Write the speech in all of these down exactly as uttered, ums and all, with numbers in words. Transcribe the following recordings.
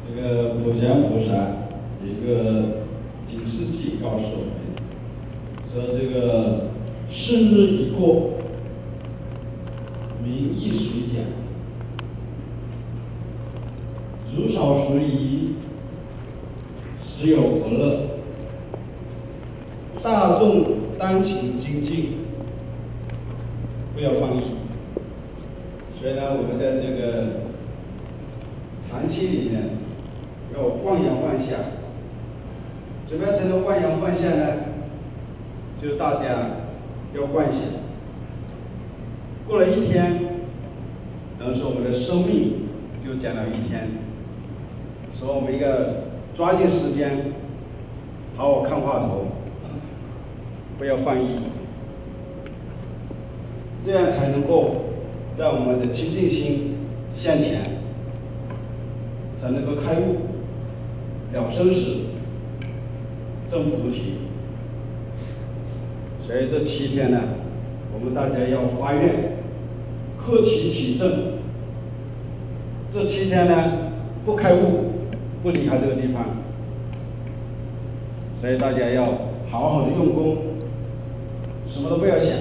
这个普贤菩萨一个警示记告诉我们，说这个是日已过，民亦遂减，如少孰宜，实有何乐？大众当勤精进，不要放逸。所以呢，我们在这个长期里面要忘扬放下。怎么样才能忘扬放下呢？就是大家要观想，过了一天，等于说我们的生命就减了一天，所以我们应该抓紧时间，好好看话头，不要放逸，这样才能够让我们的清净心向前，才能够开悟，了生死，证菩提。所以这七天呢，我们大家要发愿，克己起正。这七天呢，不开悟，不离开这个地方。所以大家要好好的用功，什么都不要想，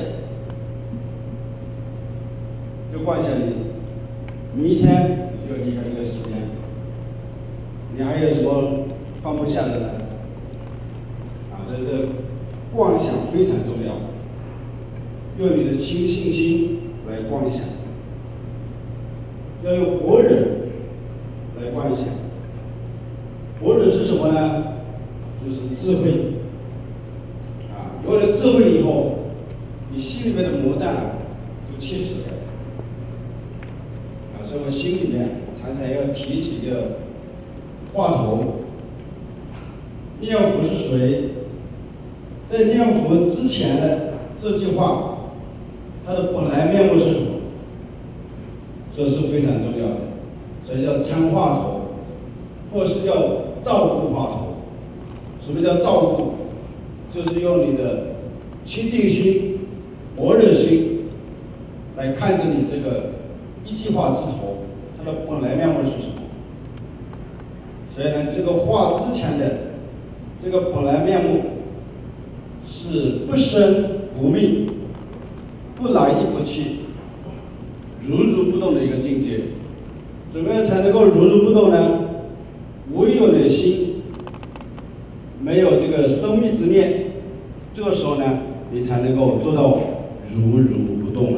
就观想你明天你就离开这个世间。你还有什么放不下的呢？啊，这个观想非常重要，用你的清信心来观想，要用般若来观想。般若是什么呢？就是智慧。啊，有了智慧以后，你心里面的魔障就去死了。啊，所以我心里面常常要提起一个话头：念佛是谁？在念佛之前的这句话，它的本来面目是什么？这是非常重要的，所以叫参话头，或是叫照顾话头。什么叫照顾？就是用你的清净心、般若心来看着你这个一句话之头，它的本来面目是什么？所以呢，这个话之前的这个本来面目是不生不灭、不来亦不去、如如不动的一个境界。怎么样才能够如如不动呢？唯有你的心没有这个生灭之念，这个时候呢，你才能够做到如如不动啊。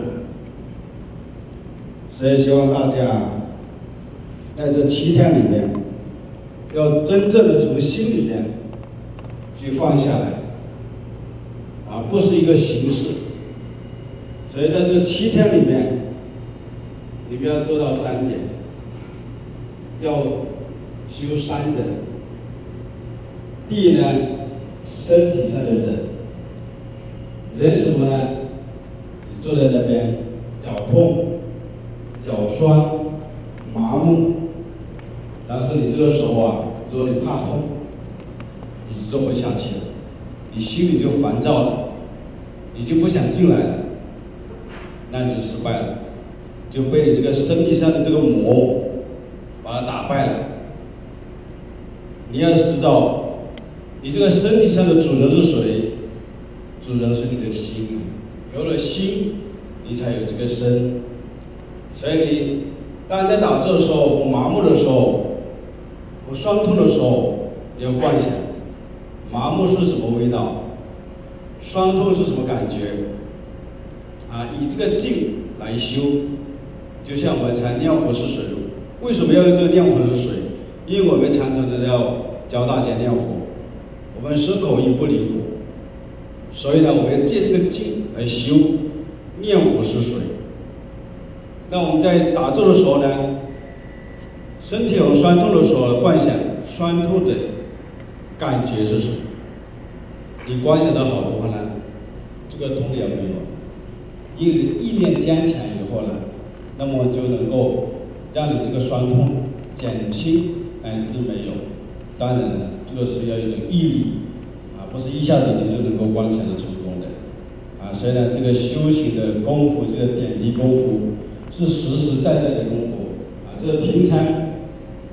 所以希望大家在这七天里面，要真正的从心里面去放下来，啊，不是一个形式。所以在这七天里面，你们要做到三点，要修三忍。第一呢，身体上的忍，忍什么呢？你坐在那边，脚痛、脚酸、麻木，但是你这个时候啊，如果你怕痛，你就做不下去了，你心里就烦躁了，你就不想进来了，那你就失败了，就被你这个身体上的这个魔把它打败了。你要知道，你这个身体上的主人是谁？主人是你的心，有了心，你才有这个身。所以你当在打坐的时候，或麻木的时候，或酸痛的时候，你要观想，麻木是什么味道？酸痛是什么感觉？啊，以这个劲来修，就像我们常念佛是水。为什么要用这个念佛是水？因为我们常常的要教大家念佛，我们身口意不离佛，所以呢，我们要借这个劲来修念佛是水。那我们在打坐的时候呢，身体有酸痛的时候，观想酸痛的感觉是什么？你观想的好的话呢，这个痛也没有。因为意念坚强以后呢，那么就能够让你这个酸痛减轻乃至没有。当然呢，这个是要一种毅力啊，不是一下子你就能够观想的成功的啊。所以呢，这个修行的功夫，这个点滴功夫是实实在在的功夫啊。这个平常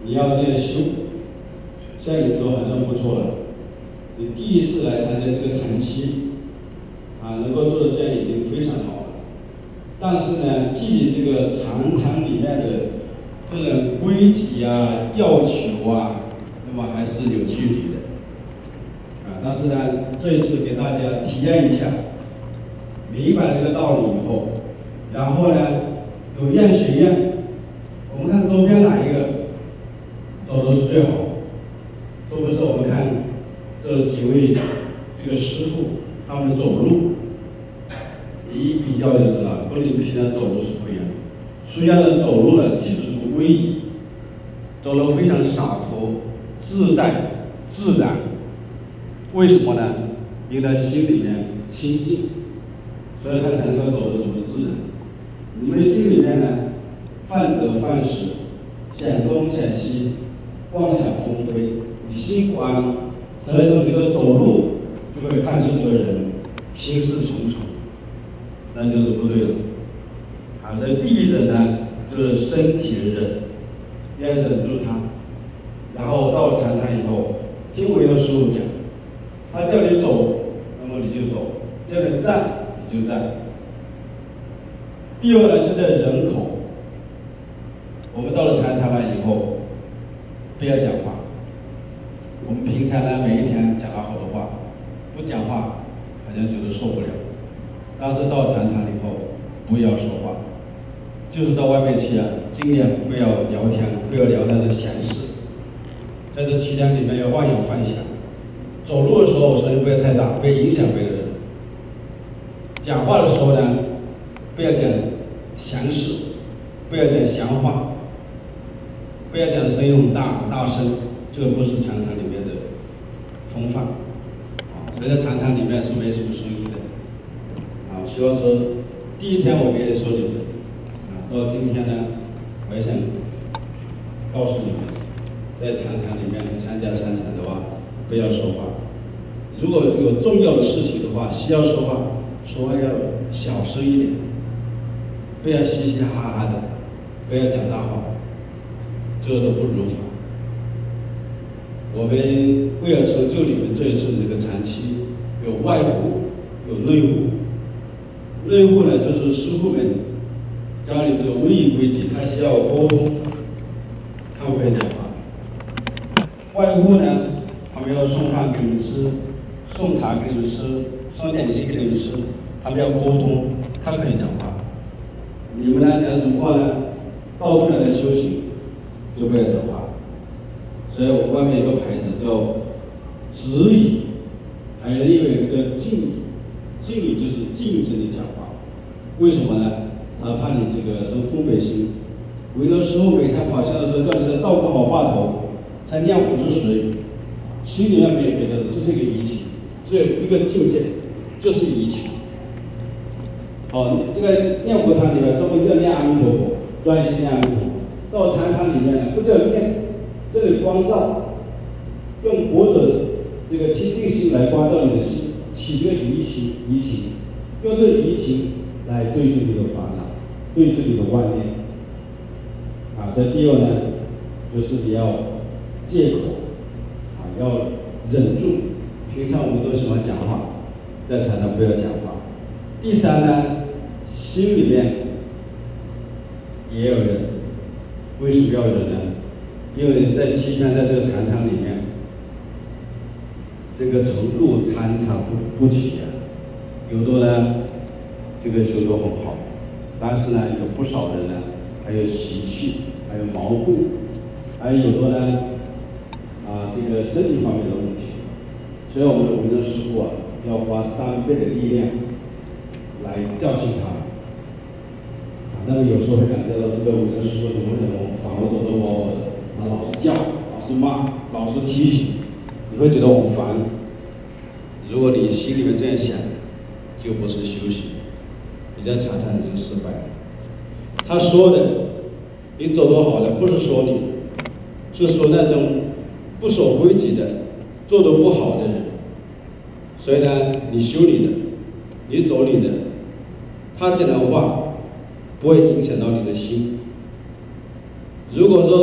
你要这样修，现在你都还算不错了。你第一次来参加这个禅期，啊，能够做到这样已经非常好了。但是呢，距离这个禅堂里面的这种规矩啊、要求啊，那么还是有距离的。啊，但是呢，这一次给大家体验一下，明白这个道理以后，然后呢，有愿学愿，我们看周边哪一个走的是最好？都不是我们看这几位这个师傅他们的走路，一比较就知道了，跟你们平常走路是不一样的。虽然走路呢，气质是威仪，走路非常洒脱、自在、自然。为什么呢？因为他心里面清净，所以他才能够走得这么自然。你们心里面呢，患得患失，想东想西，妄想纷飞，你心不安，所以说你这走路就会看出这个人心事重重，那就是不对了。啊，所以第一忍呢，就是身体的忍，要忍住它，然后到禅堂以后，听维的师傅讲。他叫你走，那么你就走；叫你站，你就站。第二呢，就在人口。我们到了禅堂了以后，不要讲话。我们平常呢，每一天讲了好多话，不讲话好像觉得受不了。但是到禅堂以后，不要说话，就是到外面去啊，尽量不要聊天，不要聊那些闲事。在这七天里面要忘有放下。走路的时候声音不要太大，不要影响别人。讲话的时候呢，不要讲详事，不要讲闲话，不要讲声音很大很大声，这个不是禅堂里面的风范。啊，所以在禅堂里面是没什么声音的。啊，希望说第一天我们也说你们，啊，到今天呢，我也想告诉你们，在禅堂里面参加禅禅的话。不要说话，如果有重要的事情的话，需要说话，说话要小声一点，不要嘻嘻哈哈的，不要讲大话，这都不如法。我们为了成就你们这一次这个禅期，有外护，有内护。内护呢，就是师傅们教你这个威仪规矩，他需要沟通，他不会讲话。外护呢？他们要送饭给你们吃，送茶给你们吃，送点心给你们吃，他们要沟通，他可以讲话。你们呢讲什么话呢？到处来修行，就不要讲话。所以我们外面有个牌子叫止语，还有另外一个叫静语。静语就是禁止你讲话。为什么呢？他怕你这个生分别心。维罗师傅每天跑香的时候，叫你在照顾好话头，才念佛是水。心里面没有别的，就是一个仪器，只有一个境界，就是仪器。好，这个念佛堂里面专门叫念阿弥陀佛，专心念阿弥陀佛。到禅堂里面呢，不叫念，这里光照，用佛者这个清净心来光照你的心，起这个疑情，疑情，用这疑情来对治你的烦恼，对治你的妄念。啊，这第二呢，就是你要戒口。要忍住，平常我们都喜欢讲话，在禅堂不要讲话。第三呢，心里面也有忍。为什么要忍呢？因为在七天在这个禅堂里面，这个程度参差不不齐啊。有的呢，这个修得很好，但是呢，有不少人呢，还有习气，还有毛病，还有的呢。啊，这个身体方面的问题，所以我们的维正师傅啊，要花三倍的力量来教训他们。啊，那么有时候会感觉到这个维正师傅怎么怎么烦，我走的我他老是叫，老是骂，老是提醒，你会觉得很烦。如果你心里面这样想，就不是修行，你在禅堂已经失败了。他说的，你走得好的，不是说你，是说那种。不守规矩的，做得不好的人，所以呢，你修你的，你走你的，他讲的话不会影响到你的心。如果说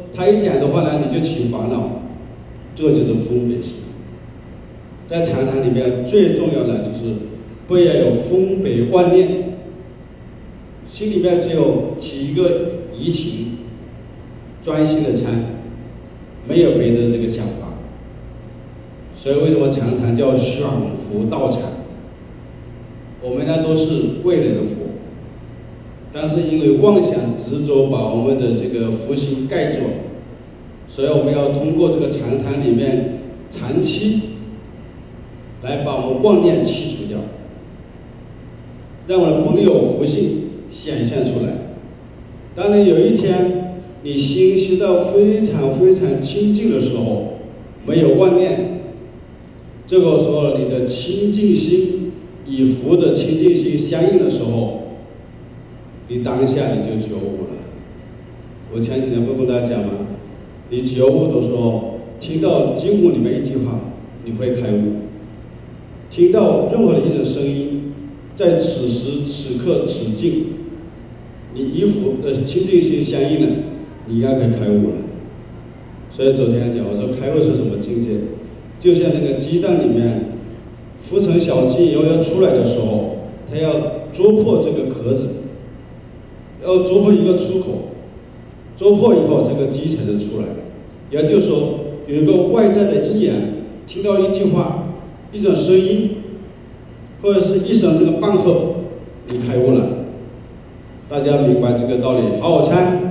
他一讲的话呢，你就起烦恼，这个就是分别心。在禅堂里面最重要的就是不要有分别妄念，心里面只有起一个怡情，专心的参，没有别的这个想法。所以为什么禅堂叫选佛道场？我们呢都是未来的佛，但是因为妄想执着把我们的这个佛心盖住，所以我们要通过这个禅堂里面长期来把我们妄念去除掉，让我们本有佛性显现出来。当你有一天你心修到非常非常清净的时候，没有妄念，这个时候你的清净心与佛的清净心相应的时候，你当下你就觉悟了。我前几天不跟大家讲吗？你觉悟的时候，听到经文里面一句话，你会开悟；听到任何的一种声音，在此时此刻此境，你与佛的清净心相应了，你应该可以开悟了。所以昨天讲，我说开悟是什么境界？就像那个鸡蛋里面孵成小鸡以后要出来的时候，它要啄破这个壳子，要啄破一个出口，啄破以后这个鸡才能出来。也就是说，有一个外在的因缘，听到一句话、一种声音，或者是一声这个棒喝，你开悟了。大家明白这个道理？好好参。